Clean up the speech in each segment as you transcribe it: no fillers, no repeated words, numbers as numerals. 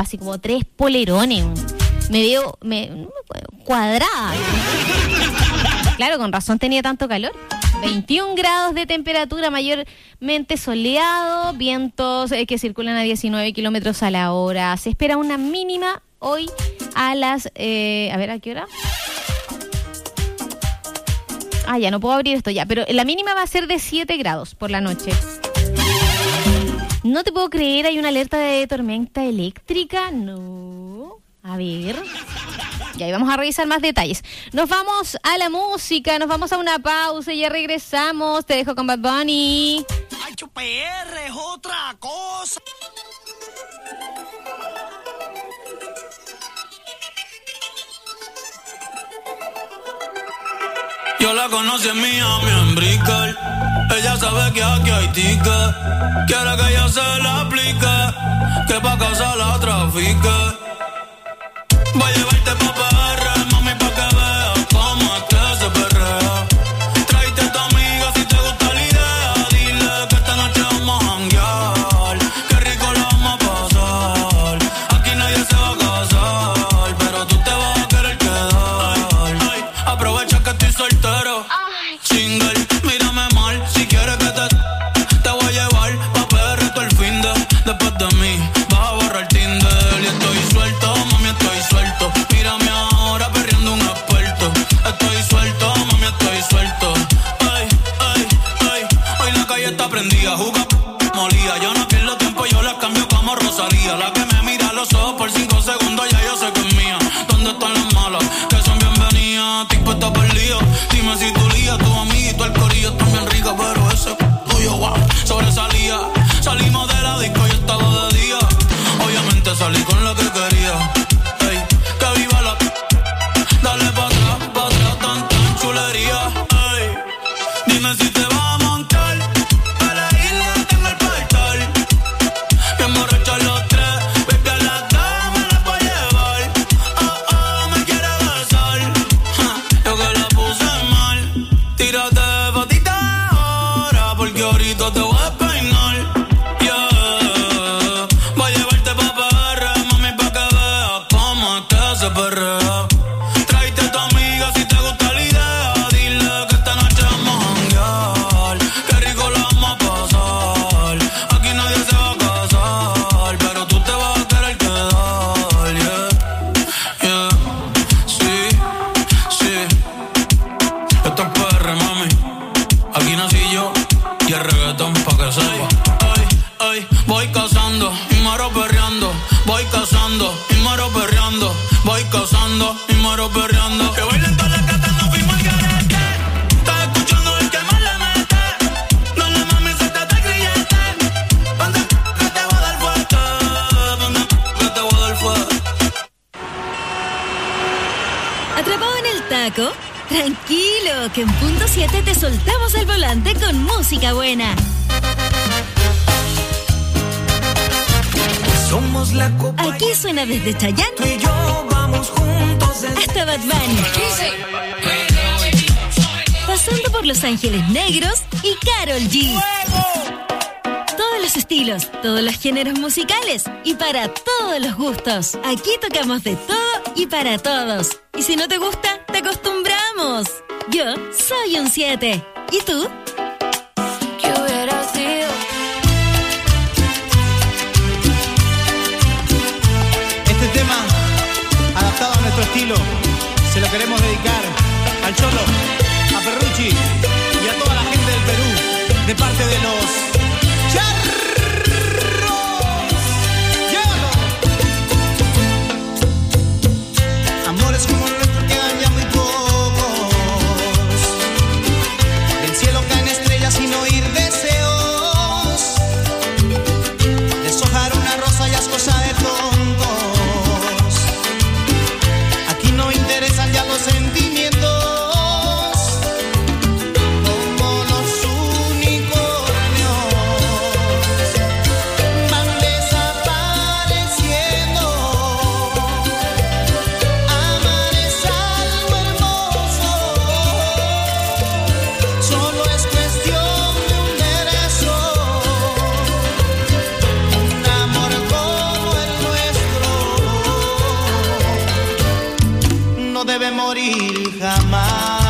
así como 3 polerones. Me veo cuadrada. Claro, con razón tenía tanto calor. 21 grados de temperatura, mayormente soleado, vientos que circulan a 19 kilómetros a la hora. Se espera una mínima hoy a las... ¿a qué hora? Ya no puedo abrir esto ya, pero la mínima va a ser de 7 grados por la noche. No te puedo creer, hay una alerta de tormenta eléctrica. No. A ver. Y ahí vamos a revisar más detalles. Nos vamos a la música, nos vamos a una pausa y ya regresamos. Te dejo con Bad Bunny. HR es otra cosa. Yo la conocí en Miami, en Brickell. Ella sabe que aquí hay ticket. Quiere que yo se la aplique, que pa' casa la trafique. Voy a llevarte pa' PR, mami, pa' que veas cómo es que se perrea. Tráete a tu amiga si te gusta la idea. Dile que esta noche vamos a janguear. Qué rico la vamos a pasar. Aquí nadie se va a casar, pero tú te vas a querer quedar. Aprovecha que estoy soltero. Single, mírame mal. Si quieres que te voy a llevar pa' PR todo el fin de. Después de mí vas a borrar Tinder. Y estoy suelto, mami, estoy suelto. Mírame ahora perreando un experto. Estoy suelto, mami, estoy suelto. Ay, ay, ay. Hoy la calle está prendida, juga molía. Yo no pierdo tiempo, yo la cambio como Rosalía. La que me mira a los ojos por 5 segundos, ya yo sé que es mía. ¿Dónde están las malas? Que son bienvenidas. Tipo está perdido. Dime si tu lía, tu amiguito, el corillo están bien rica, pero ese tuyo, wow, sobresalía. Salimos de la disco y estaba de día. Obviamente salí con lo que quería. Ey, que viva la... Dale pa' atrás, tan chulería. Ey, dime si te vas a montar. Para la isla tengo el portal. Bien borrachos los tres. Baby, a las damas las voy a llevar. Me quiere besar. Yo que la puse mal. Tírate patita ahora, porque ahorita te voy a peinar. Yeah. Voy a llevarte pa' PR, mami, pa' que veas cómo es que se perrea. Tráete a tu amiga si te gusta la idea. Dile que esta noche vamos a janguear. Qué rico la vamos a pasar. Aquí nadie se va a casar, pero tú te vas a querer quedar. Yeah, yeah. Sí. Esto es PR, mami. Aquí nací yo y el reggaetón pa' que sepa. Ay, voy cazando y muero perreando. Voy cazando y muero perreando. Voy cazando y muero perreando. Que bailen todas las gatas, no fuimos al garete. Estás escuchando el que más le mete. Dale, mami, suéltate el grillete. Ponte que te voy a dar fuerte. Ponte que te voy a dar fuerte. ¿Atrapado en el taco? Tranquilo, que en punto 7 te soltamos el volante con música buena. Somos la copa. Aquí suena desde Chayanne Tú y yo vamos juntos hasta Bad Bunny, pasando por Los Ángeles Negros y Karol G. Todos los estilos, todos los géneros musicales y para todos los gustos. Aquí tocamos de todo y para todos. Y si no te gusta, te acostumbramos. Yo soy un 7. ¿Y tú? ¿Qué hubiera sido? Este tema, adaptado a nuestro estilo, se lo queremos dedicar al Cholo, a Ferrucci y a toda la gente del Perú, de parte de los Charros. ¡Llévalo! Amores como el nuestro quedan ya muy pocos. Del cielo caen estrellas sin oír deseos. Deshojar una rosa ya es cosa de tontos. Aquí no interesan ya los sentimientos. Como los unicornios. debe morir jamás.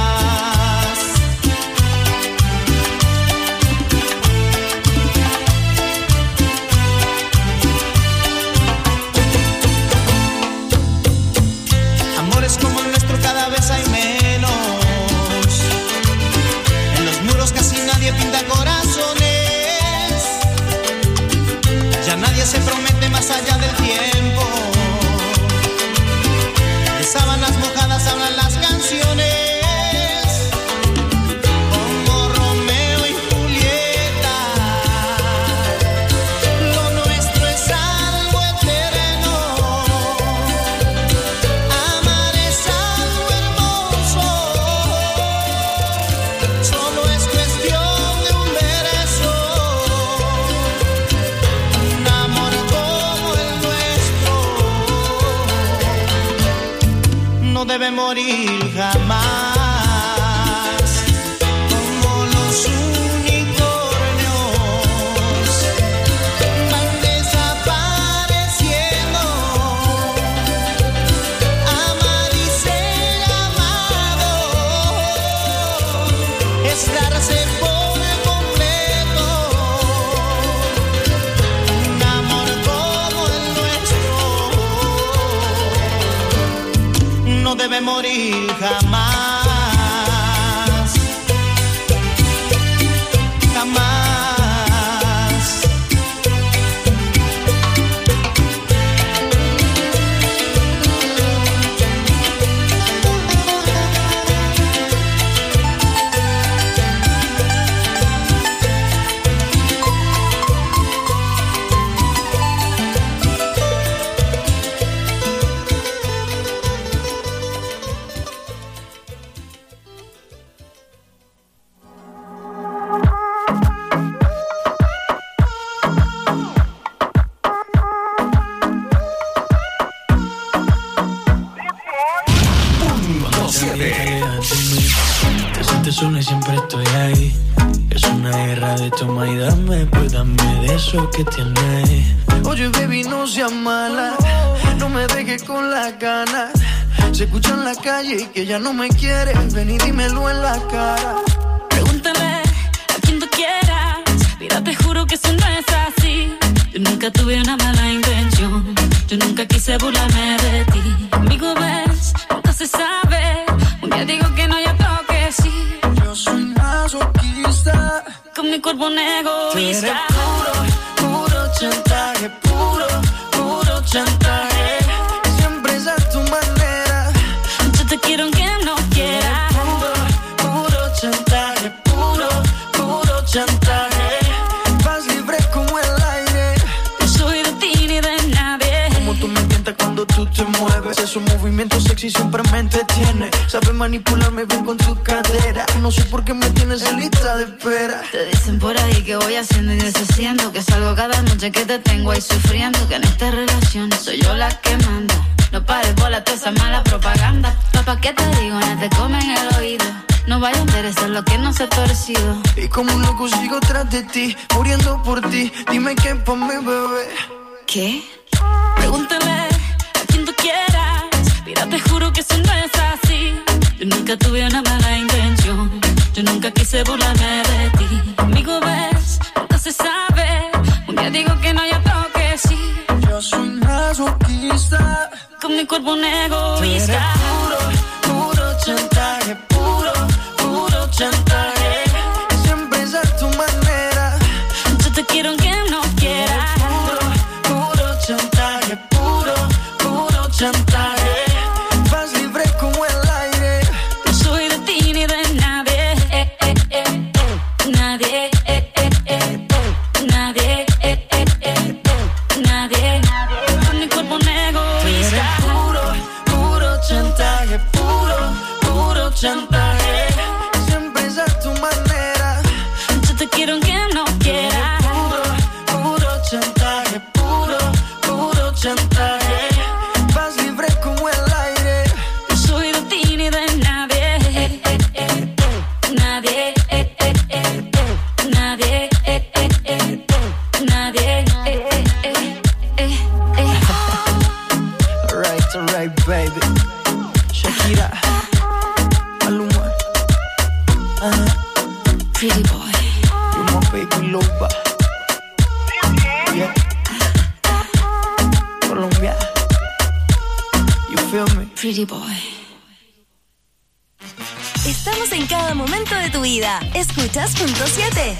Amores como el nuestro cada vez hay menos. En los muros casi nadie pinta corazones. Ya nadie se promete más allá del tiempo. De sábanas mojadas hablan las canciones. Como Romeo y Julieta. Lo nuestro es algo eterno. Amar es algo hermoso. Solo es cuestión de un verso. Un amor como el nuestro no debe morir jamás. Como los unicornios van desapareciendo. Amar y ser amado es darse por completo. Un amor como el nuestro no debe morir jamás. Jamás. Te sientes sola y siempre estoy ahí. Es una guerra de toma y dame, pues dame de eso que tienes. Oye, baby, no seas mala, no me dejes con las ganas. Se escucha en la calle y que ya no me quieres. Ven y dímelo en la cara. Pregúntale a quien tú quieras. Mira, te juro que eso no es así. Yo nunca tuve una mala intención. Yo nunca quise burlarme de ti. Conmigo ves, nunca se sabe. Un día digo que no, ya tengo que sí. Yo soy masoquista. Con mi cuerpo un egoísta. Tú eres puro chantaje. Puro chantaje. Siempre es a tu manera. Yo te quiero aunque no quieras. Puro chantaje. Puro chantaje. Vas libre como el aire. No soy de ti ni de nadie. Como tú me tientas cuando tú te mueves. Esos movimientos sexy siempre me entretiene. Sabes manipularme bien con tu cadera. No sé por qué me tienes en lista de espera. Te dicen por ahí que voy haciendo y deshaciendo, que salgo cada noche que te tengo ahí sufriendo, que en esta relación soy yo la que manda. No pares bola toda esa mala propaganda. Papá, ¿qué te digo? No te comen el oído. No vaya a interesar lo que no se ha torcido. Y como un loco sigo tras de ti, muriendo por ti. Dime qué pa' mi bebé. ¿Qué? Pregúntale a quien tú quieras. Mira, te juro que eso no es así. Yo nunca tuve una mala intención. Yo nunca quise burlarme de ti. Conmigo ves, nunca se sabe. Un día digo que no, ya tengo que sí. Yo soy masoquista. Con mi cuerpo un egoísta. Puro chantaje. Puro chantaje. Siempre es a tu manera. Yo te quiero aunque no quieras. Puro chantaje. Puro chantaje. Vas libre como el aire. No soy de ti ni de nadie. Nadie. Nadie. Nadie. Con mi cuerpo un egoísta. Puro chantaje. Puro chantaje. Siempre es a tu manera. Yo te quiero aunque no quieras. Puro chantaje. Puro chantaje. Vas libre como feel me? Pretty boy. Estamos en cada momento de tu vida. Escuchas Punto 7.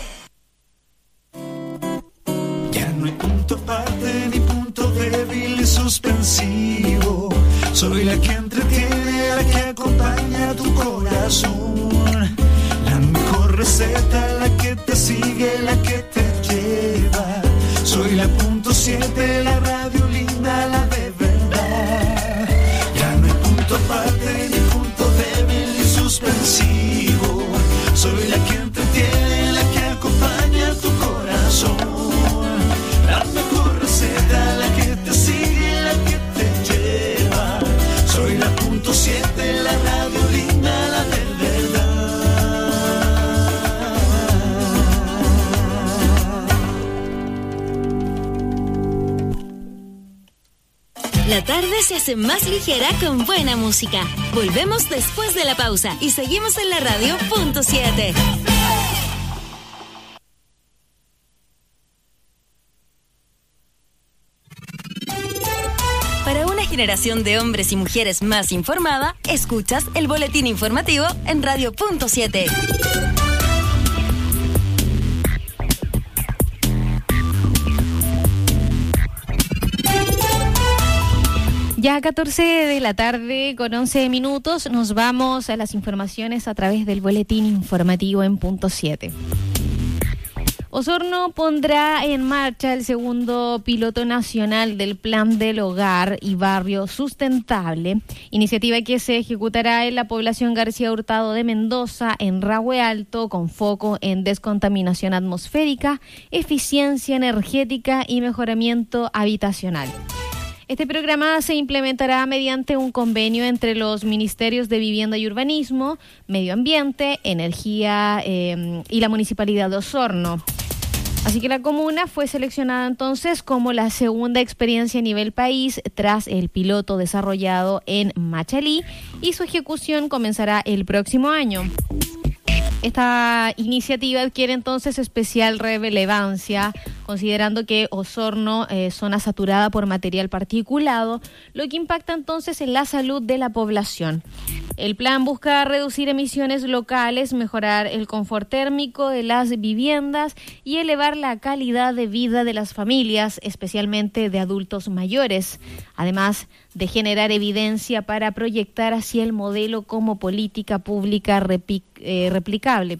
Ya no hay punto aparte ni punto débil y suspensivo. Soy la que entretiene, la que acompaña tu corazón. La mejor receta, la que te sigue, la que te lleva. Soy la Punto 7, la radio linda, la de verdad. Ya no hay punto aparte ni punto débil y suspensivo. Soy la que entretiene, la que acompaña tu corazón. La mejor receta, la que te sigue, la que te lleva. Soy la Punto 7, la radio linda, la de verdad. La tarde se hace más ligera con buena música. Volvemos después de la pausa y seguimos en la radio Punto 7. Para una generación de hombres y mujeres más informada, escuchas el boletín informativo en radio Punto 7. Ya 14 de la tarde con 11 minutos nos vamos a las informaciones a través del boletín informativo en Punto 7. Osorno pondrá en marcha el segundo piloto nacional del Plan del Hogar y Barrio Sustentable, iniciativa que se ejecutará en la población García Hurtado de Mendoza, en Rahue Alto, con foco en descontaminación atmosférica, eficiencia energética y mejoramiento habitacional. Este programa se implementará mediante un convenio entre los Ministerios de Vivienda y Urbanismo, Medio Ambiente, Energía y la Municipalidad de Osorno. Así que la comuna fue seleccionada entonces como la segunda experiencia a nivel país tras el piloto desarrollado en Machalí, y su ejecución comenzará el próximo año. Esta iniciativa adquiere entonces especial relevancia, considerando que Osorno es zona saturada por material particulado, lo que impacta entonces en la salud de la población. El plan busca reducir emisiones locales, mejorar el confort térmico de las viviendas y elevar la calidad de vida de las familias, especialmente de adultos mayores, además de generar evidencia para proyectar hacia el modelo como política pública replicable.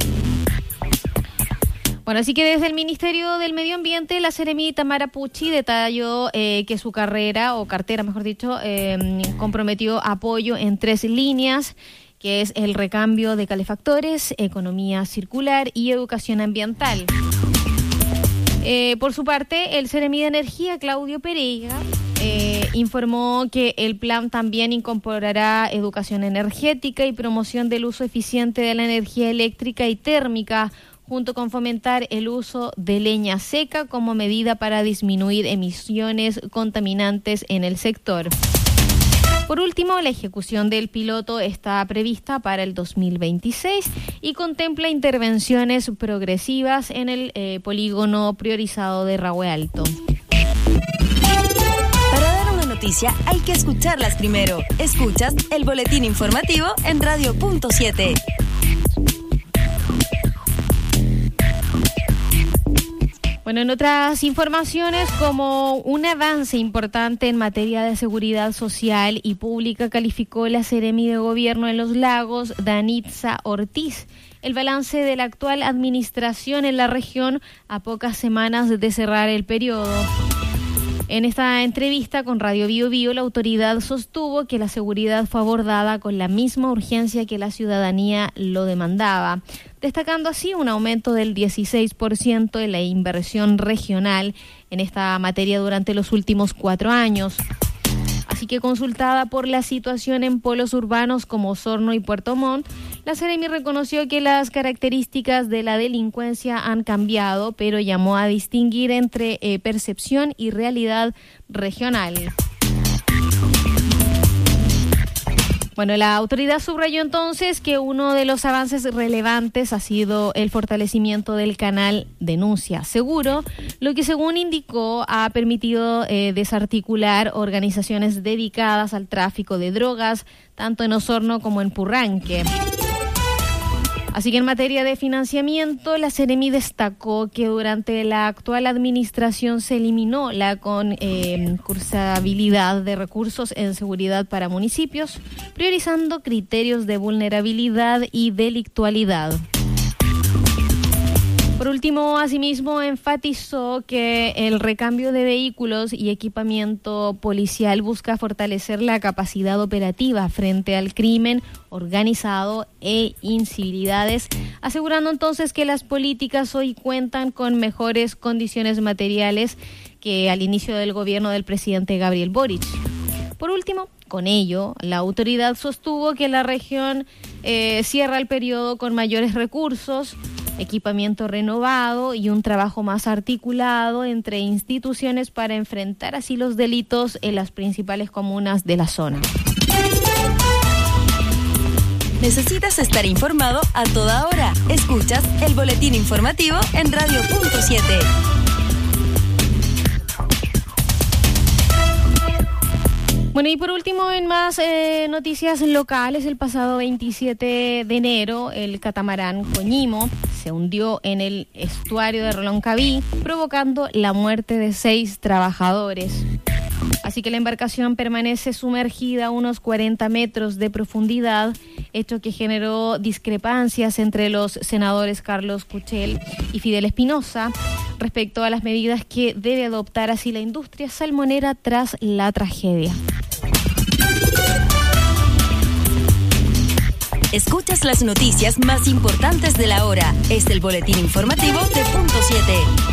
Bueno, así que desde el Ministerio del Medio Ambiente, la Seremi Tamara Pucci detalló que su cartera, mejor dicho, comprometió apoyo en 3 líneas, que es el recambio de calefactores, economía circular y educación ambiental. Por su parte, el Seremi de Energía, Claudio Pereira, informó que el plan también incorporará educación energética y promoción del uso eficiente de la energía eléctrica y térmica, junto con fomentar el uso de leña seca como medida para disminuir emisiones contaminantes en el sector. Por último, la ejecución del piloto está prevista para el 2026 y contempla intervenciones progresivas en el polígono priorizado de Rahue Alto. Para dar una noticia hay que escucharlas primero. Escuchas el boletín informativo en radio Punto 7. Bueno, en otras informaciones, como un avance importante en materia de seguridad social y pública, calificó la Seremi de Gobierno en Los Lagos, Danitza Ortiz, el balance de la actual administración en la región a pocas semanas de cerrar el periodo. En esta entrevista con Radio Bio Bio, la autoridad sostuvo que la seguridad fue abordada con la misma urgencia que la ciudadanía lo demandaba, destacando así un aumento del 16% en la inversión regional en esta materia durante los últimos 4 años. Así que, consultada por la situación en polos urbanos como Osorno y Puerto Montt, la Seremi reconoció que las características de la delincuencia han cambiado, pero llamó a distinguir entre percepción y realidad regional. Bueno, la autoridad subrayó entonces que uno de los avances relevantes ha sido el fortalecimiento del canal Denuncia Seguro, lo que según indicó ha permitido desarticular organizaciones dedicadas al tráfico de drogas, tanto en Osorno como en Purranque. Así que en materia de financiamiento, la Seremi destacó que durante la actual administración se eliminó la concursabilidad de recursos en seguridad para municipios, priorizando criterios de vulnerabilidad y delictualidad. Por último, asimismo, enfatizó que el recambio de vehículos y equipamiento policial busca fortalecer la capacidad operativa frente al crimen organizado e incivilidades, asegurando entonces que las políticas hoy cuentan con mejores condiciones materiales que al inicio del gobierno del presidente Gabriel Boric. Por último, con ello, la autoridad sostuvo que la región cierra el periodo con mayores recursos, equipamiento renovado y un trabajo más articulado entre instituciones para enfrentar así los delitos en las principales comunas de la zona. ¿Necesitas estar informado a toda hora? Escuchas el boletín informativo en Radio Punto 7. Bueno, y por último, en más noticias locales, el pasado 27 de enero, el catamarán Coñimo se hundió en el estuario de Reloncaví, provocando la muerte de 6 trabajadores. Así que la embarcación permanece sumergida a unos 40 metros de profundidad, hecho que generó discrepancias entre los senadores Carlos Cuchel y Fidel Espinosa respecto a las medidas que debe adoptar así la industria salmonera tras la tragedia. Escuchas las noticias más importantes de la hora. Es el boletín informativo de Punto 7.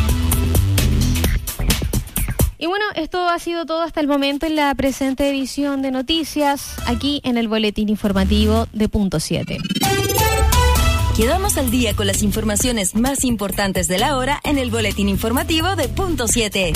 Y bueno, esto ha sido todo hasta el momento en la presente edición de noticias, aquí en el boletín informativo de Punto 7. Quedamos al día con las informaciones más importantes de la hora en el boletín informativo de Punto 7.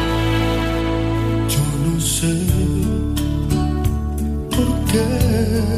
¿Por qué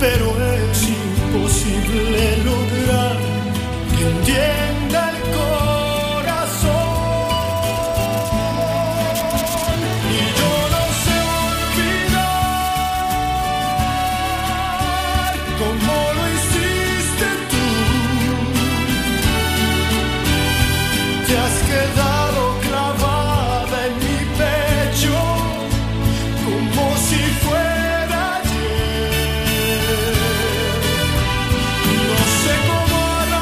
pero es imposible lograr que entienda el corazón. Y yo no sé olvidar como lo hiciste tú. Te has quedado clavada en mi pecho como si fuera ayer. No sé cómo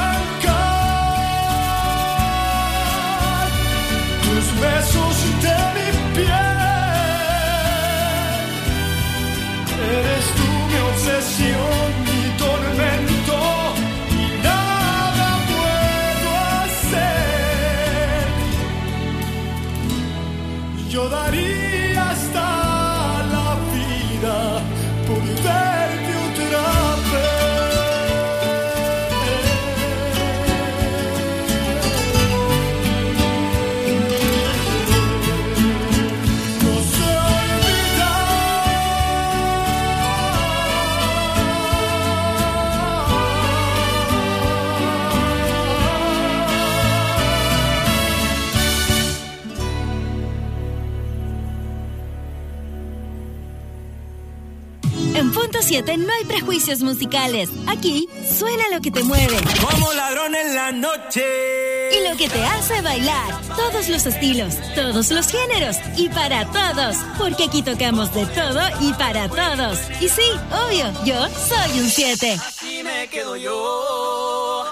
arrancar tus besos de mi piel. Eres tú mi obsesión, mi tormento, y nada puedo hacer. Yo daría hasta la vida por verte otra vez. No sé En Punto 7 no hay prejuicios musicales. Aquí suena lo que te mueve. Como ladrón en la noche. Y lo que te hace bailar. Todos los estilos, todos los géneros y para todos. Porque aquí tocamos de todo y para todos. Y sí, obvio, yo soy un 7. Aquí me quedo yo.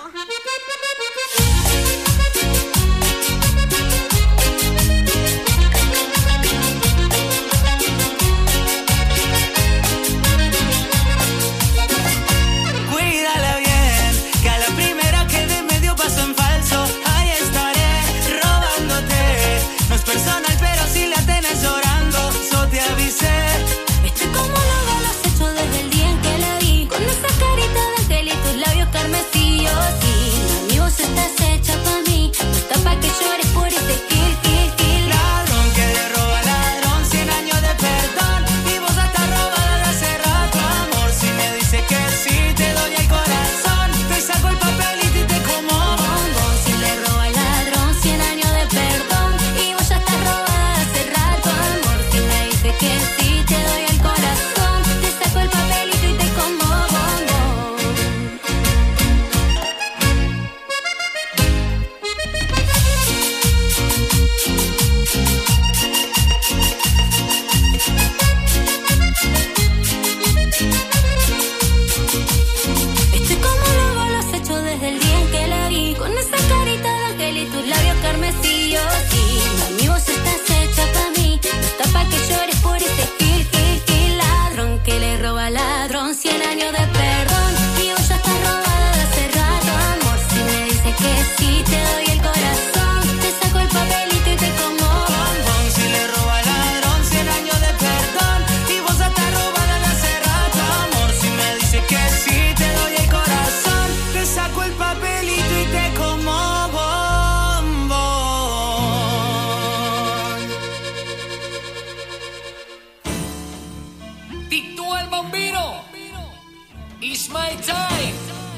Cuídala bien, que a la primera que de medio paso en falso, ahí estaré robándote. No es personal, pero si la tenés llorando, yo te avisé. Viste cómo lo has hecho desde el día en que la vi. Con esa carita de ángel y tus labios carmesíos. Sí, mami, vos estás hecha pa' mí. No está pa' que llores por este kill, kill, kill. Ladrón que le roba ladrón, 100 años de perdón. Y vos estás robada de hace rato, amor. Si me dices que sí, te doy el corazón. Te saco el papelito y te como bombón. Si le roba al ladrón, 100 años de perdón. Y vos ya estás robada de hace rato, amor. Si me dices que sí, te doy el corazón. Te saco el papelito y te como bombón. Viste cómo luego lo has hecho desde el día en que la vi. Con esa carita de ángel y tus labios carmesíos. Sí, mami, vos estás hecha pa' mí. No está pa' que llores por este kill, kill, kill. Ladrón que le roba al ladrón, 100 años de perdón. Y vos ya estás robada de hace rato, amor. Si me dices que sí, te doy el corazón. Te saco el papelito y te como bombón. Si le roba ladrón, 100 años de perdón. Y vos estás robada de hace rato, amor. Si me dices que sí, te doy el corazón. Te saco el papelito y te como bombón. Tito el Bambino. It's my time.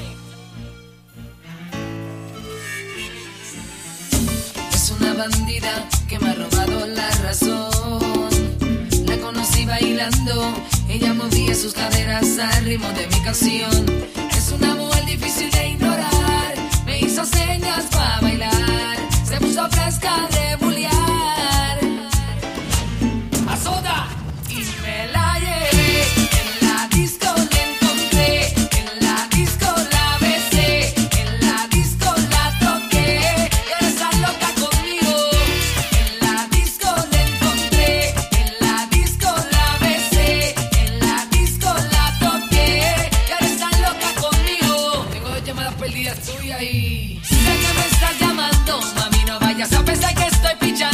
Es una bandida que me ha robado la razón. La conocí bailando, ella movía sus caderas al ritmo de mi canción. Es una mujer difícil de ignorar, me hizo señas para bailar, se puso fresca de bullear. A soda y me la llevé, en la disco la encontré, en la disco la besé, en la disco la toqué, y ahora está loca conmigo. En la disco la encontré, en la disco la besé, en la disco la toqué, y ahora está loca conmigo. Tengo 2 llamadas perdidas tuyas y sé que me estás llamando, mami, no vayas a pensar que estoy pichando.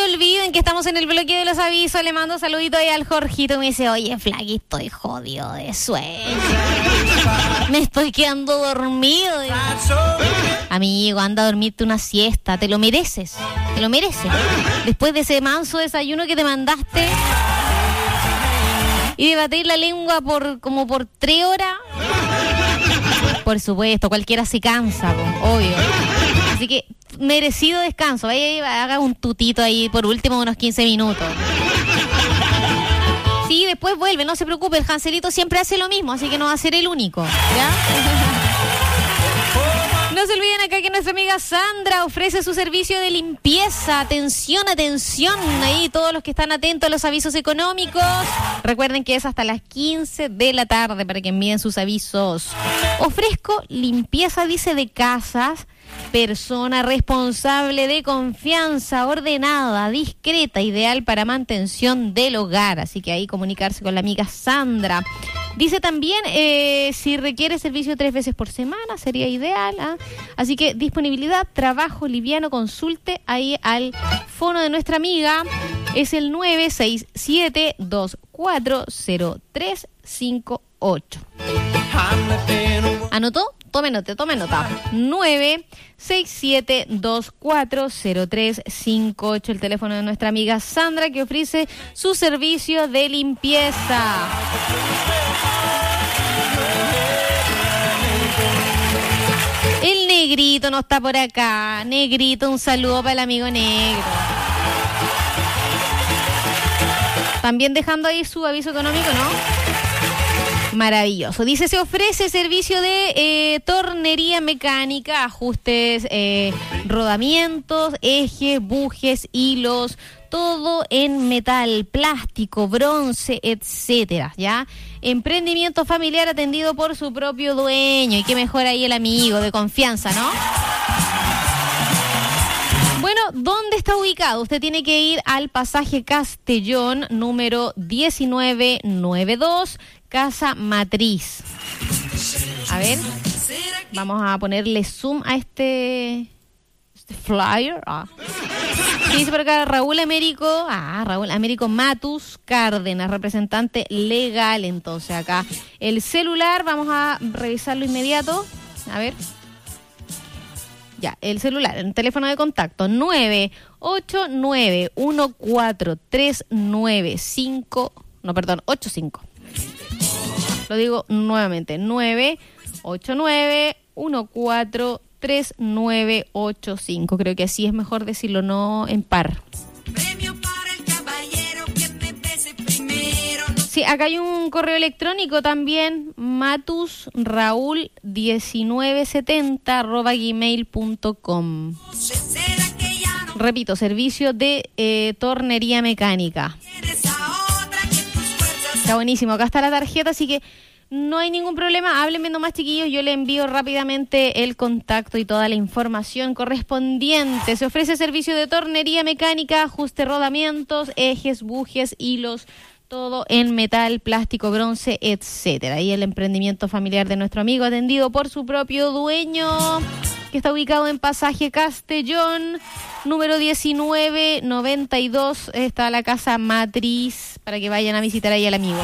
olviden que estamos en el bloque de los avisos. Le mando saludito ahí al Jorgito. Me dice, oye, Flaky, estoy jodido de sueño. Me estoy quedando dormido. Amigo, anda a dormirte una siesta. Te lo mereces. Te lo mereces. Después de ese manso desayuno que te mandaste y de batir la lengua como por 3 horas. Por supuesto, cualquiera se cansa, obvio. Así que merecido descanso. Vaya, haga un tutito ahí por último unos 15 minutos. Sí, después vuelve, no se preocupe. El Hanselito siempre hace lo mismo, así que no va a ser el único, ¿ya? No se olviden acá que nuestra amiga Sandra ofrece su servicio de limpieza. Atención, atención. Ahí todos los que están atentos a los avisos económicos. Recuerden que es hasta las 15 de la tarde para que envíen sus avisos. Ofrezco limpieza, dice, de casas. Persona responsable, de confianza, ordenada, discreta, ideal para mantención del hogar. Así que ahí comunicarse con la amiga Sandra. Dice también, si requiere servicio 3 veces por semana, sería ideal. Así que disponibilidad, trabajo liviano, consulte ahí al fono de nuestra amiga. Es el 967-240358. ¿Anotó? Tome nota. 967-240358, el teléfono de nuestra amiga Sandra, que ofrece su servicio de limpieza. El Negrito no está por acá. Negrito, un saludo para el amigo Negro. También dejando ahí su aviso económico, ¿no? Maravilloso. Dice, se ofrece servicio de tornería mecánica, ajustes, rodamientos, ejes, bujes, hilos, todo en metal, plástico, bronce, etcétera, ¿ya? Emprendimiento familiar atendido por su propio dueño. Y qué mejor ahí el amigo de confianza, ¿no? Bueno, ¿dónde está ubicado? Usted tiene que ir al pasaje Castellón, número 1992, Casa Matriz. A ver, vamos a ponerle zoom a este flyer. ¿Qué dice por acá? Raúl Américo Matus Cárdenas, representante legal. Entonces acá el celular, vamos a revisarlo inmediato. A ver. Ya, el celular, el teléfono de contacto 85. Lo digo nuevamente, 989-143985. Creo que así es mejor decirlo, no en par. Sí, acá hay un correo electrónico también, matusraul1970@gmail.com. Repito, servicio de tornería mecánica. Está buenísimo, acá está la tarjeta, así que no hay ningún problema. Háblenme nomás, chiquillos, yo le envío rápidamente el contacto y toda la información correspondiente. Se ofrece servicio de tornería mecánica, ajuste, rodamientos, ejes, bujes, hilos, todo en metal, plástico, bronce, etcétera. Y el emprendimiento familiar de nuestro amigo, atendido por su propio dueño, que está ubicado en pasaje Castellón, número 1992. Está la Casa Matriz, para que vayan a visitar ahí al amigo.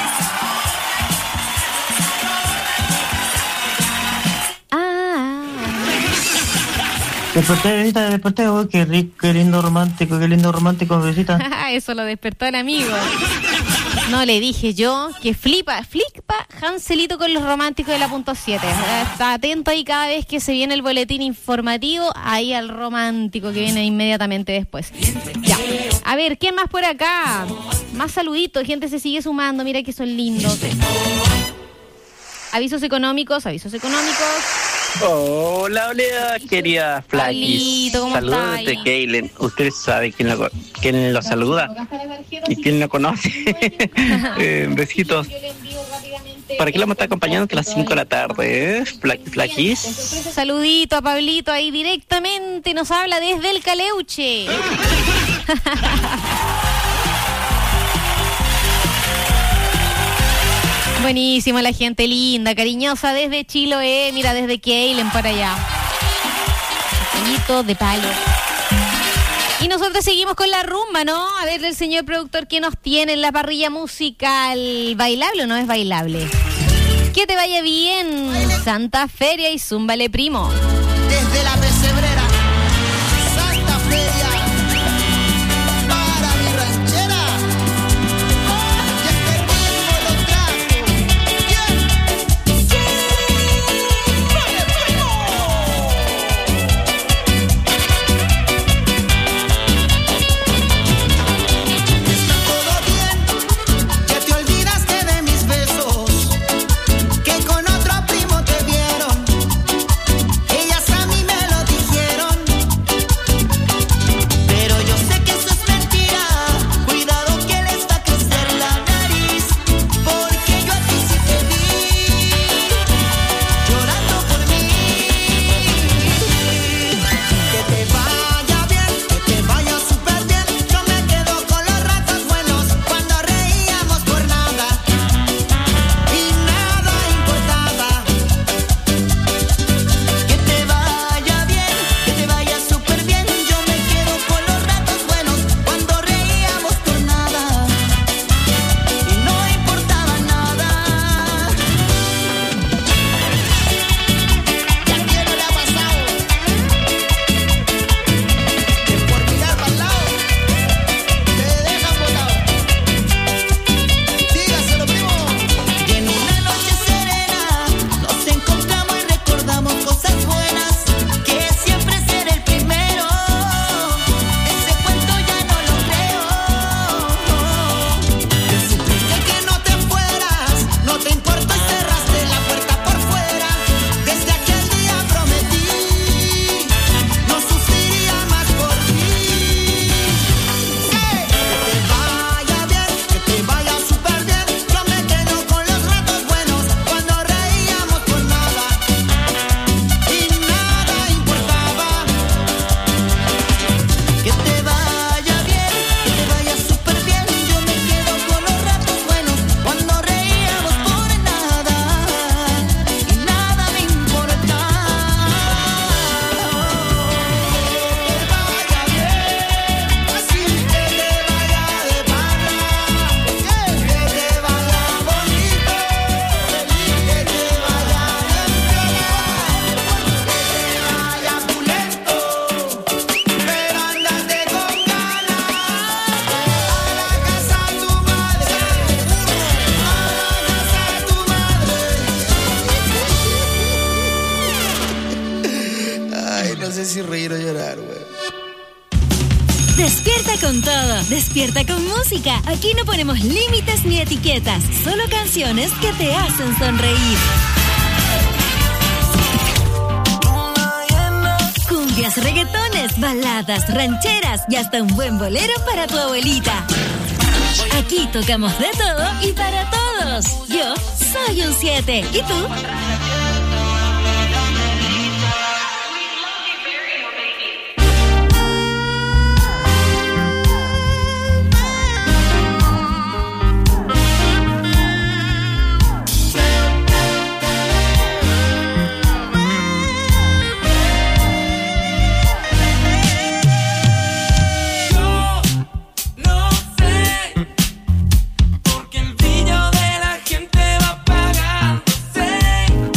Desperté, oh, qué rico, qué lindo romántico, besita. Eso lo despertó el amigo. No, le dije yo que flipa Hanselito con los románticos de la punto 7. Está atento ahí cada vez que se viene el boletín informativo, ahí al romántico que viene inmediatamente después. Ya. A ver, ¿quién más por acá? Más saluditos, gente se sigue sumando, mira que son lindos. Avisos económicos. Hola, querida Flaky. Saludos de Keilen. Usted sabe quién lo saluda y quién lo conoce. Besitos. ¿Para qué lo vamos a estar acompañando hasta las 5 de la tarde? Flaquis. Saludito a Pablito ahí directamente. Nos habla desde el Caleuche. Buenísimo, la gente linda, cariñosa desde Chiloé, mira, desde Keilen para allá. Cañito de palo. Y nosotros seguimos con la rumba, ¿no? A ver, el señor productor, ¿qué nos tiene en la parrilla musical? ¿Bailable o no es bailable? Que te vaya bien, Santa Feria y Zúmbale Primo. Desde la pesebrera, Santa Feria, para mi ranchera. Y este ritmo lo trajo. Bien. ¡Zúmbale Primo! Está todo bien, que te olvidaste de mis besos, que con otro primo te vieron. Ellas a mí me lo dijeron, pero yo sé que eso es mentira. Cuidado que les va a crecer la nariz, porque yo a ti sí te vi llorando por mí. Que te vaya bien, que te vaya súper bien. Yo me quedo con los ratos buenos cuando reíamos por nada y nada importaba. Que te vaya bien, que te vaya súper bien. Yo me quedo con los ratos buenos cuando reíamos por nada y no importaba nada. ¿Y a quién no le ha pasado que por mirar para el lado te dejan botado? Dígaselo, primo. Y en una noche serena nos encontramos y recordamos cosas buenas, que siempre seré el primero. Ese cuento ya no lo creo. Que sufriste que no te fueras, no te importó y cerraste la puerta por fuera. Desde aquel día prometí no sufriría más por ti. Que te vaya bien, que te vaya súper bien. Yo me quedo con los ratos buenos cuando reíamos por nada y nada importaba. Que te vaya bien, que te vaya súper bien. Yo me quedo con los ratos buenos cuando reíamos por nada y nada me importaba. Que te vaya bien, así que te vaya de parra, que te vaya bonito, feliz, que te vaya bien piola, que te vaya pulento, pero ándate con ganas a la casa de tu madre, a la casa de tu madre. Ay, no sé si reír o llorar, güey. Despierta con todo, despierta con música. Aquí no ponemos límites ni etiquetas, solo canciones que te hacen sonreír. Cumbias, reggaetones, baladas, rancheras y hasta un buen bolero para tu abuelita. Aquí tocamos de todo y para todos. Yo soy un 7. ¿Y tú? Yo no sé, porque el brillo de la gente va apagándose.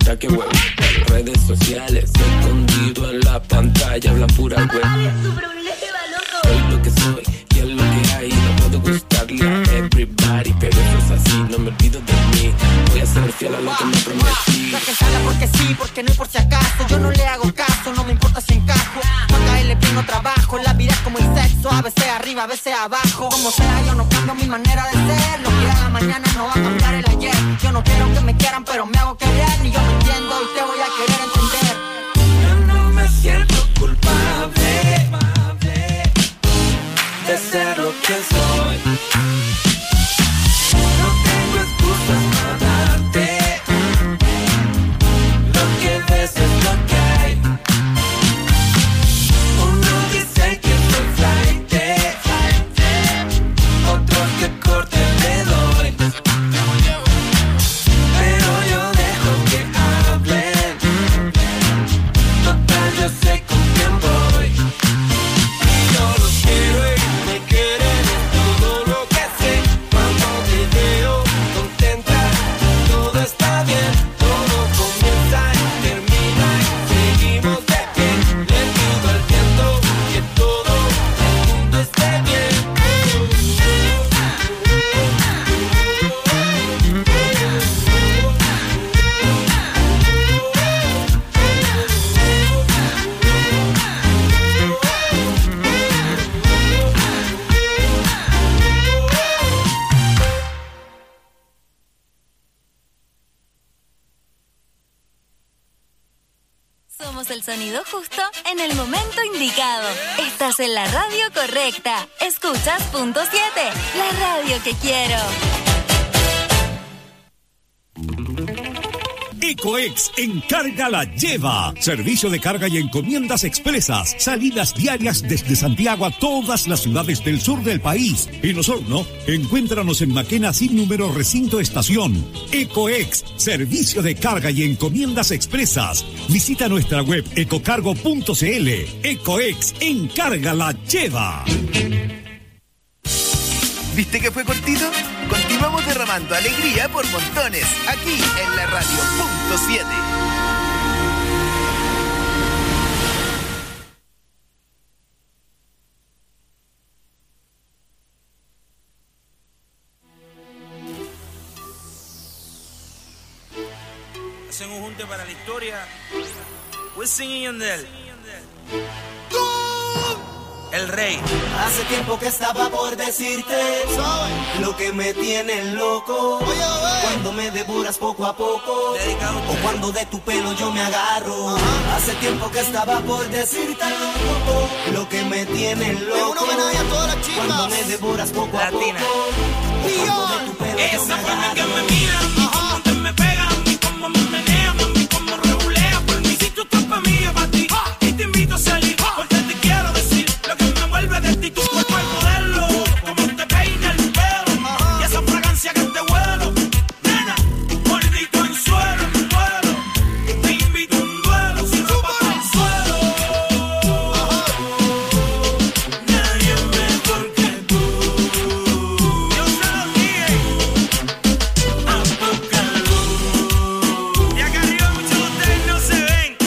que web. Redes sociales, escondido en la pantalla, hablan pura web. Soy lo que soy y es lo que hay. No puedo gustarle a everybody, pero eso es así, no me olvido de mí. Voy a ser fiel a lo que me prometí. La que salga porque sí, porque no y por si acaso. Yo no le hago caso, no me importa si encajo. Acá el no trabajo, la vida es como el sexo. A veces arriba, a veces abajo. Como sea, yo no cambio mi manera de ser. Lo que haga mañana no va a cambiar el ayer. Yo no quiero que me quieran, pero me hago querer. Ni yo me entiendo y te voy a querer entender. Yo no me siento culpable de ser lo que soy. No tengo excusas para darte. Lo que ves es lo que hay. Uno dice que soy flight, otros que corte le doy. Pero yo dejo que hablen. Total, yo sé con quién voy. Y yo los quiero y me quieren, es todo lo que sé. Cuando te veo contenta, todo está bien. Todo comienza y termina y seguimos de pie. Le pido al viento que todo el mundo esté bien. Somos el sonido justo en el momento indicado. Estás en la radio correcta. Escuchas Punto 7, la radio que quiero. Ecoex Encarga la Lleva. Servicio de carga y encomiendas expresas. Salidas diarias desde Santiago a todas las ciudades del sur del país. En Osorno, encuéntranos en Maquena sin número recinto estación. Ecoex, servicio de carga y encomiendas expresas. Visita nuestra web ecocargo.cl. Ecoex Encarga la Lleva. ¿Viste que fue cortito? Continuamos derramando alegría por montones, aquí en la radio Punto 7. Hacen un junte para la historia. Wisin y Yandel. El rey. Hace tiempo que estaba por decirte lo que me tiene loco. Cuando me devoras poco a poco, o cuando de tu pelo yo me agarro. Hace tiempo que estaba por decirte lo que me tiene loco. Cuando me devoras poco a poco, o cuando de tu pelo yo me agarro. Que me mira, mi cómo te me pega, mi cómo me menea, mi cómo regulea. Por mí si tú estás pa' mí, es pa' ti. Y te invito a salir, porque te quiero decir lo que me vuelve de ti. Tu cuerpo es modelo, como te peina el pelo, y esa fragancia que te huelo. Nena, mordito en suelo, te invito a un duelo, sin ropa para el suelo. Nadie mejor que tú. Yo se lo dije a poca luz. Y acá arriba muchos de ustedes no se ven.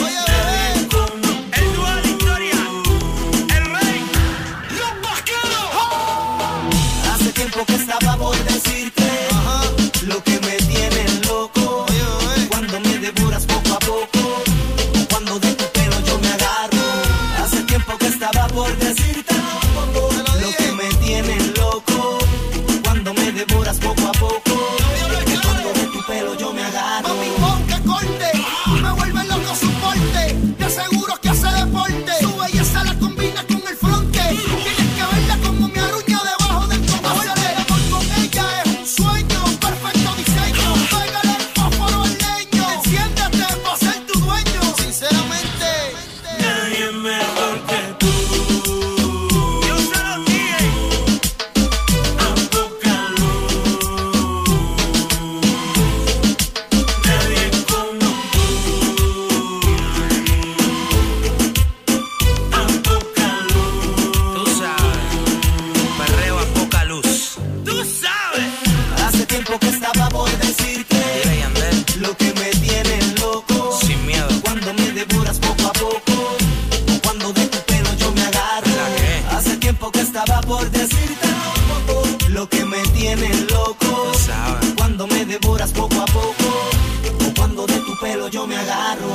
El dúo de la historia, el rey, los vaqueros. Hace tiempo que estaba por decirte lo que me tiene loco. Cuando me devoras poco a poco, o cuando de tu pelo yo me agarro. Hace tiempo que estaba por decirte lo que me tiene loco. Cuando me devoras poco a poco, o cuando de tu pelo yo me agarro. Mami, pon que corte, me vuelve loco su porte. Te aseguro que hace deporte. Su belleza la combina con el fronte. Tienes que verla como me aruña debajo del cojote. El amor con ella es un sueño, perfecto diseño. Pégale el fósforo al leño. Enciéndete pa' ser tu dueño.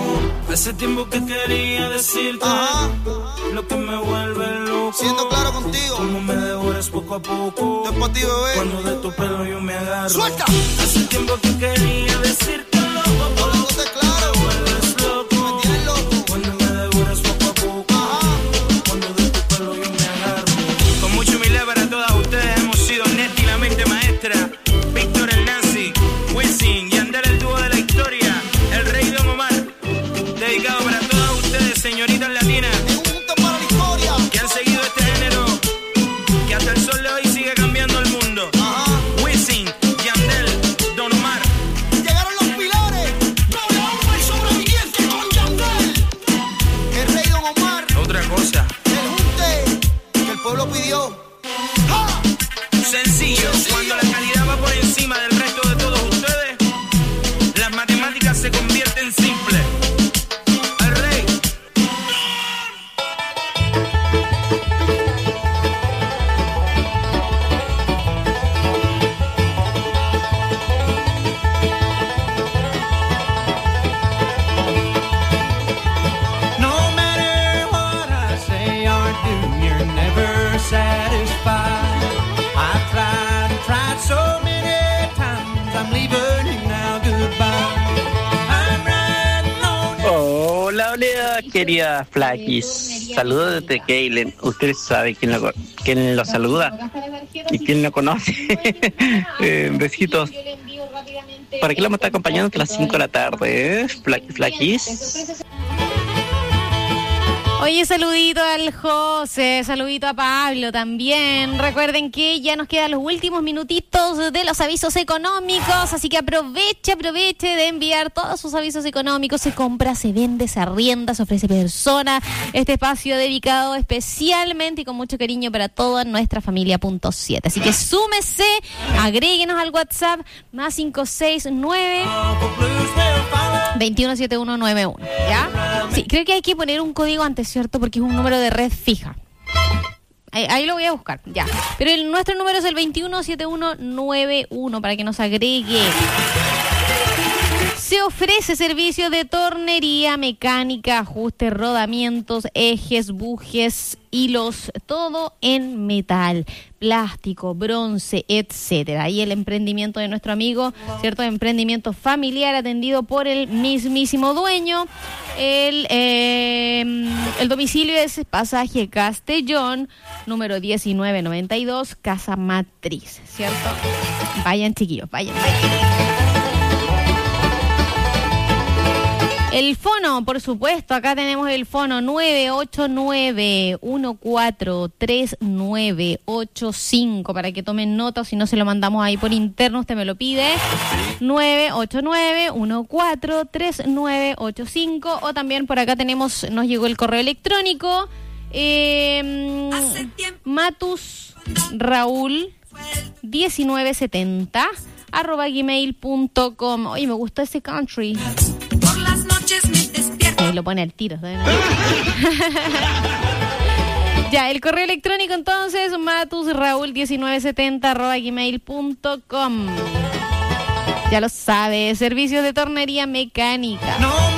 Hace tiempo que quería decirte lo que me vuelve loco. Siendo claro contigo, como me devoras poco a poco. Después ti, bebé. Cuando de tu pelo yo me agarro. ¡Suelta! Hace tiempo que quería decirte loco. Hablándote claro, me vuelves loco. Me tienes loco. Cuando me devoras poco a poco. Cuando de tu pelo yo me agarro. Con mucha humildad para todas ustedes hemos sido Neti, la mente maestra, Víctor el Nazi, Wisin, Yandel el dúo de la historia, el rey Don Omar. Dedicado para todas ustedes, señoritas latinas, que han seguido este género, que hasta el sol de hoy sigue cambiando el mundo. Wisin, Yandel, Don Omar. Llegaron los pilares, doble bomba y sobreviviente con Yandel. El rey Don Omar. Otra cosa. El junte que el pueblo pidió. Sencillo, cuando la calidad va por encima del resto de todos ustedes, las matemáticas se convierten simples. El rey. No matter what I say or do, you're never satisfied. I've tried so many times, I'm leaving you now, goodbye. I'm riding on your... Hola, querida Flaquis. Saludos desde Keilen. Usted sabe quién lo saluda y quién lo conoce. Besitos. ¿Para qué lo vamos a estar acompañando hasta las 5 de la tarde? Flaquis. Oye, saludito al José, saludito a Pablo también. Recuerden que ya nos quedan los últimos minutitos de los avisos económicos, así que aproveche de enviar todos sus avisos económicos. Se compra, se vende, se arrienda, se ofrece persona. Este espacio dedicado especialmente y con mucho cariño para toda nuestra familia Punto 7. Así que súmese, agréguenos al WhatsApp más 569 217191, ¿ya? Sí, creo que hay que poner un código antes, ¿cierto? Porque es un número de red fija. Ahí lo voy a buscar, ya. Pero nuestro número es el 217191 para que nos agregue. Se ofrece servicio de tornería, mecánica, ajuste, rodamientos, ejes, bujes, hilos, todo en metal, plástico, bronce, etcétera. Y el emprendimiento de nuestro amigo, ¿cierto? Emprendimiento familiar atendido por el mismísimo dueño. El domicilio es Pasaje Castellón, número 1992, Casa Matriz, ¿cierto? Vayan, chiquillos, vayan. El fono, por supuesto, acá tenemos el fono 989-143985 para que tomen nota, o si no se lo mandamos ahí por interno, usted me lo pide. 989-143985 o también por acá nos llegó el correo electrónico matusraúl 1970 @gmail.com. Oye, me gustó ese country. Por las noches me despierto. Ahí lo pone al tiro, ¿sabes? Ya, el correo electrónico entonces, matusraúl1970 @gmail.com. Ya lo sabe, servicios de tornería mecánica.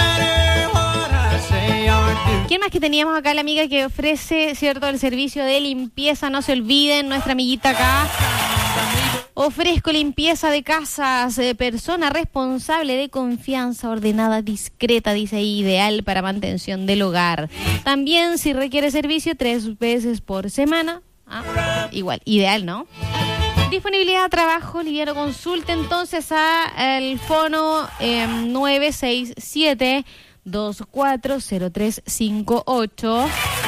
¿Quién más que teníamos acá? La amiga que ofrece, ¿cierto?, el servicio de limpieza. No se olviden, nuestra amiguita acá. Ofrezco limpieza de casas, persona responsable, de confianza, ordenada, discreta, dice ahí, ideal para mantención del hogar. También si requiere servicio 3 veces por semana, igual, ideal, ¿no? Disponibilidad de trabajo, liviano, consulte entonces al fono 967-240358.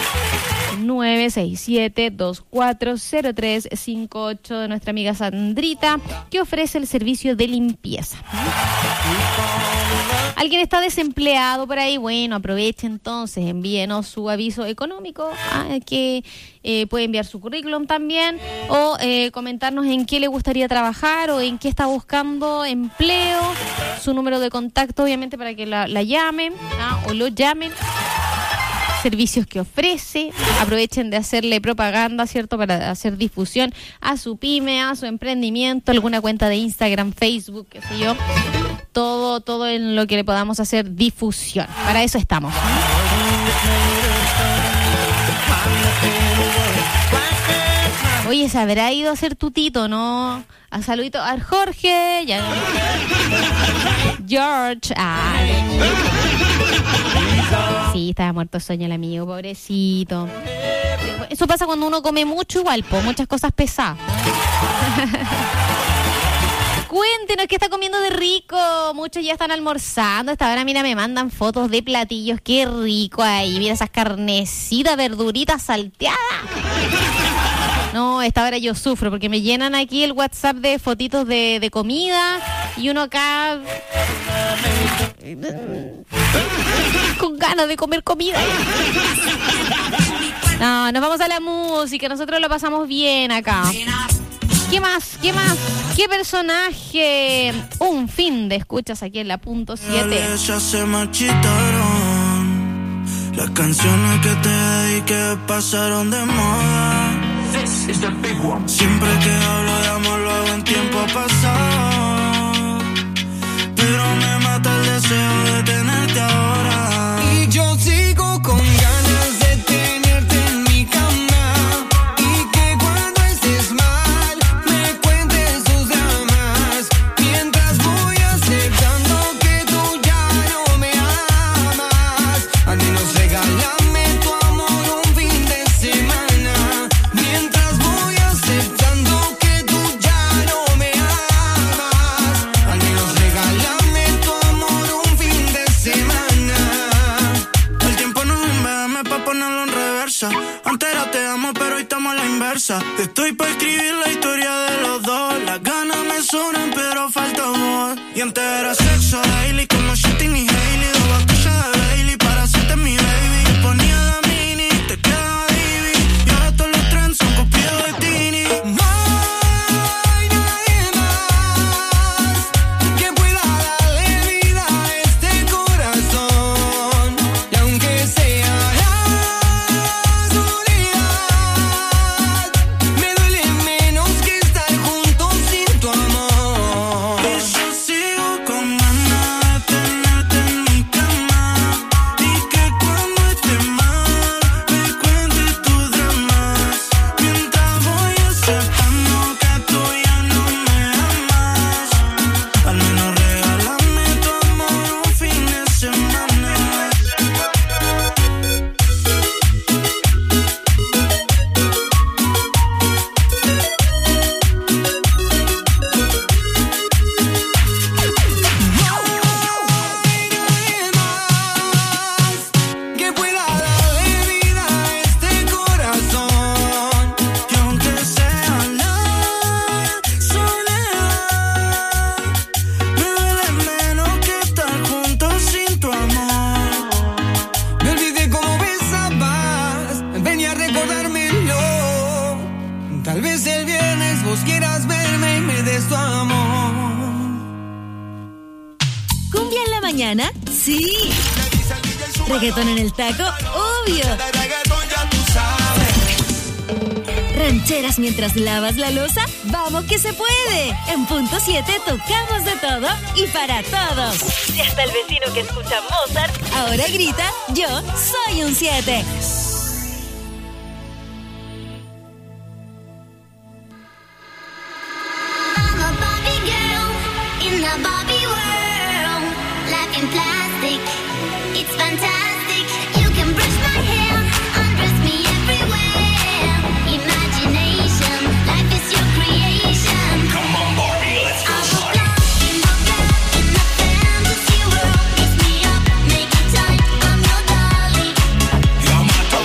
967-240358 de nuestra amiga Sandrita, que ofrece el servicio de limpieza. ¿Alguien está desempleado por ahí? Bueno, aproveche entonces, envíenos su aviso económico, que puede enviar su currículum también, o comentarnos en qué le gustaría trabajar o en qué está buscando empleo, su número de contacto obviamente para que la llamen o lo llamen. servicios que ofrece. Aprovechen de hacerle propaganda, ¿cierto? Para hacer difusión a su pyme, a su emprendimiento, alguna cuenta de Instagram, Facebook, qué sé yo. Todo en lo que le podamos hacer difusión. Para eso estamos. Oye, ¿se habrá ido a hacer tutito, no? A saludito a Jorge. Ya. George. Sí, estaba muerto de sueño el amigo, pobrecito. Eso pasa cuando uno come mucho igual, muchas cosas pesadas. Cuéntenos qué está comiendo de rico. Muchos ya están almorzando. Esta hora, mira, me mandan fotos de platillos. Qué rico ahí. Mira esas carnecitas, verduritas salteadas. No, esta hora yo sufro porque me llenan aquí el WhatsApp de fotitos de comida y uno acá con ganas de comer comida. No, nos vamos a la música. Nosotros lo pasamos bien acá. ¿Qué más? ¿Qué personaje? Un fin de escuchas aquí en la punto 7. Ya se marchitaron. Las canciones que te dediqué pasaron de moda. Siempre que hablo de amor lo hago en tiempo pasado. Pero me mata el deseo de tenerte ahora. Y yo sigo con ganas de tenerte en mi cama. Y que cuando estés mal me cuentes tus dramas. Mientras voy aceptando que tú ya no me amas. Al menos regálame tu amor un fin de semana. Mientras voy aceptando que tú ya no me amas. Al menos regálame tu amor un fin de semana. El tiempo no es un BM pa' ponerlo en reversa. Antes era te amo, pero hoy estamos a la inversa. Estoy pa' escribir la historia de los dos. Las ganas me sobran, pero falta amor. Y antes era sexo daily, como Shitting y Hailey. 2 botellas de Bailey para hacerte mi baby. Te ponía la mini, te quedaba baby. Y ahora todos los trends son copiados de Tini. No hay nadie más que pueda darle vida a este corazón. Y aunque sea la soledad, me duele menos que estar juntos sin tu amor. Y yo sigo con ganas de tenerte en mi cama. Y que cuando estés mal me cuentes tus dramas. Mientras voy aceptando que tú ya no me amas. Al menos regálame tu amor un fin de semana. Que pueda darle vida a este corazón. Y aunque sea la soledad, me duele menos que estar juntos sin tu amor. Me olvidé cómo besabas, venía a recordármelo. Tal vez el viernes vos quieras verme y me des tu amor. ¿Cumbia en la mañana? Sí. ¿Reggaetón en el taco? Obvio. ¿Rancheras mientras lavas la loza? ¡Vamos que se puede! En punto 7 tocamos de todo y para todos. Y hasta el vecino que escucha Mozart ahora grita, yo soy un 7. I'm a Barbie girl in the Barbie world. Life in plastic, it's fantastic. You can brush my hair, undress me everywhere. Imagination, life is your creation. Come on, Barbie, let's go. I'm a flying girl in the fantasy world. Mix me up, make it tight, I'm your dolly. You're my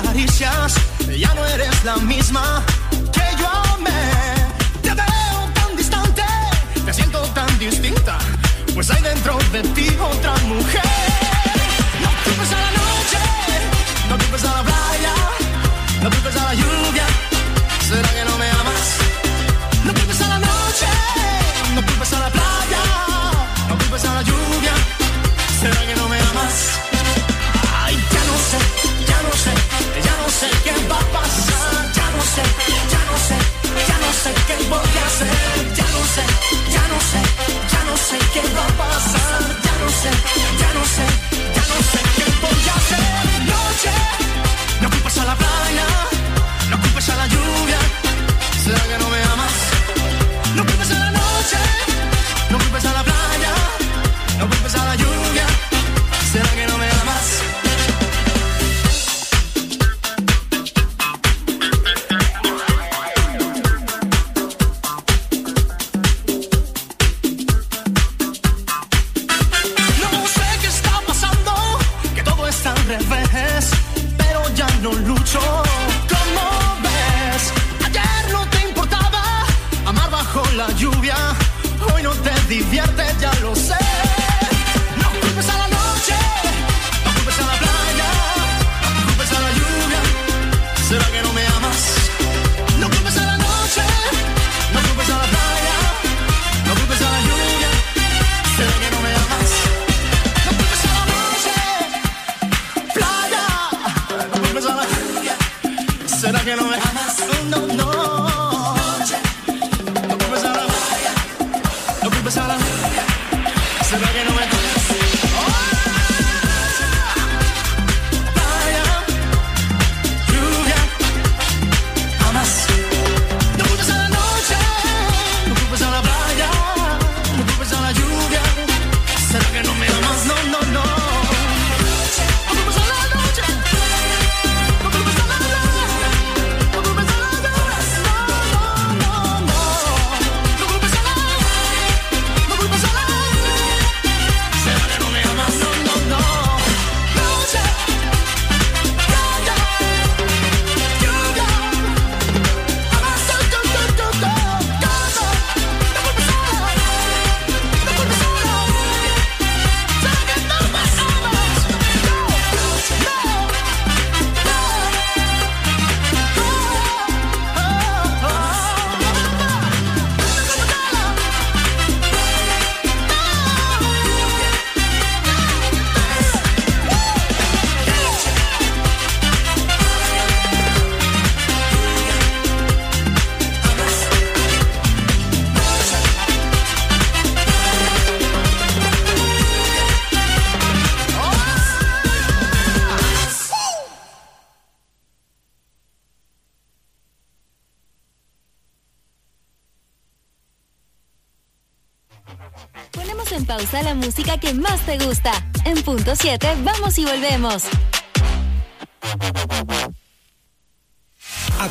caricias, ya no eres la misma que yo amé. Te veo tan distante, te siento tan distinta, pues hay dentro de ti otra mujer. No culpes a la noche, no culpes a la playa, no culpes a la lluvia, ¿será que no me amas? No culpes a la noche, no culpes a la playa, no culpes a la lluvia, ¿será que no me amas? Ay, ya no sé, ya no sé, ya no sé qué va a pasar. Ya no sé, ya no sé, ya no sé qué voy a hacer. Ya no sé, ya no sé, ya no sé qué va a pasar. Ya no sé, ya no sé, ya no sé qué voy a hacer. Noche, no culpes a la playa, no culpes a la lluvia, ¿será que no me amas? No culpes a la noche, no culpes a la playa, no culpes a la lluvia, ¿será que no me amas? No sé qué está pasando, que todo está al revés, pero ya no lucho. ¿Cómo ves? Ayer no te importaba amar bajo la lluvia, hoy no te divierte, ya lo sé. No culpes a la noche, no culpes a la playa, no culpes a la lluvia, ¿será que no me amas? No culpes a la noche, no culpes a la playa, no culpes a la lluvia, ¿será que no me amas? No culpes a la noche, playa, no culpes a la lluvia, ¿será que no me amas? No, no. No culpes a la playa, no culpes a la lluvia, ¿será que no me amas? Playa, lluvia, amas. No culpes a la noche, no culpes a la playa, no culpes a la lluvia, ¿será que no me amas? No, no, no. No culpes a la noche, no culpes a la playa, no culpes a la lluvia, no, no, no. No culpes a la, no culpes a la, ¿será que no me amas? No, no, no. Noche, playa, lluvia, amas. No culpes a la, no culpes a la, ¿será que no me amas? Ponemos en pausa la música que más te gusta. En punto 7, vamos y volvemos.